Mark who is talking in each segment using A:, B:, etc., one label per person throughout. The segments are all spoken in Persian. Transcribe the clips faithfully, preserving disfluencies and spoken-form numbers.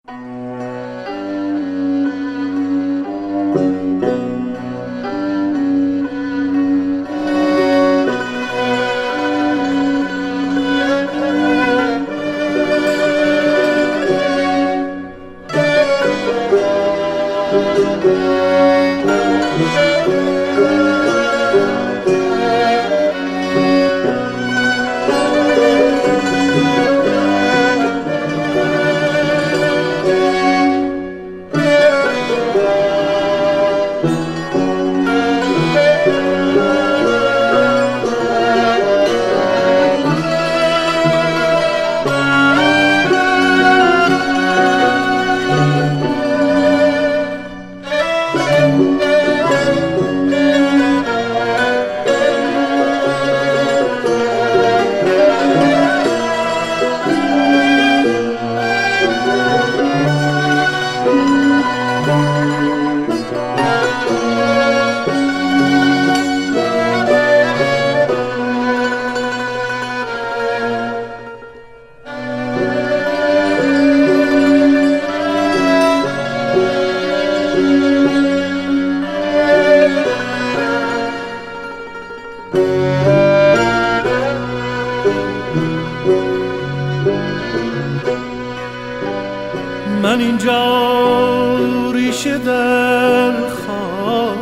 A: من اینجا ریشه در خاکم،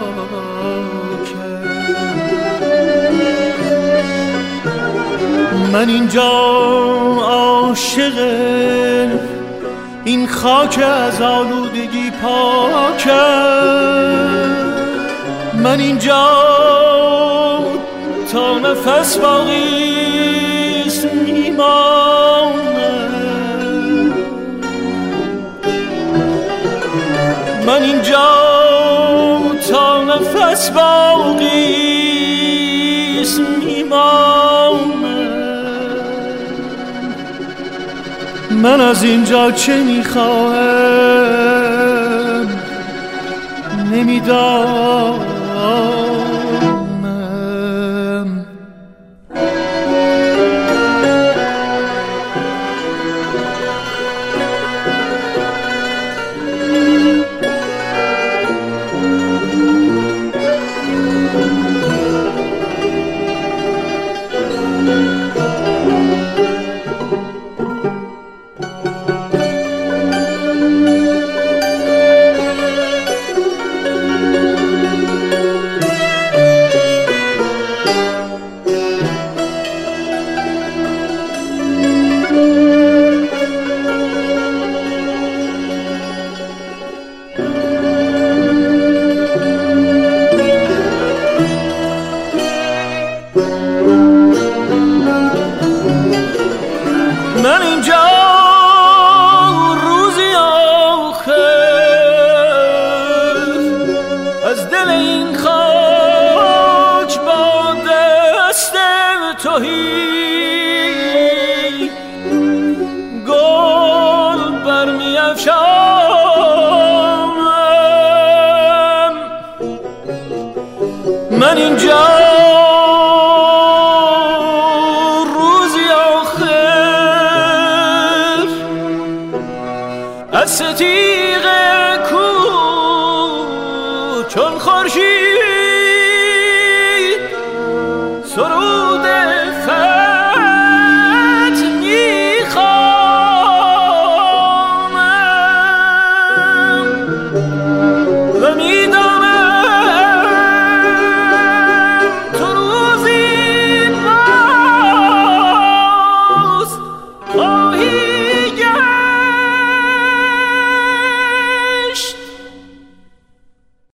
A: من اینجا عاشق این خاک از آلودگی پاکم، من اینجا تا نفس باقیست میمانم، من اینجا تا نفس باقیست میمانم. من از اینجا چه میخواهم نمیدانم. من اینجا روزی آخر از دل این خاک با دست تهی گل برمی افشانم. من اینجا از ستیغ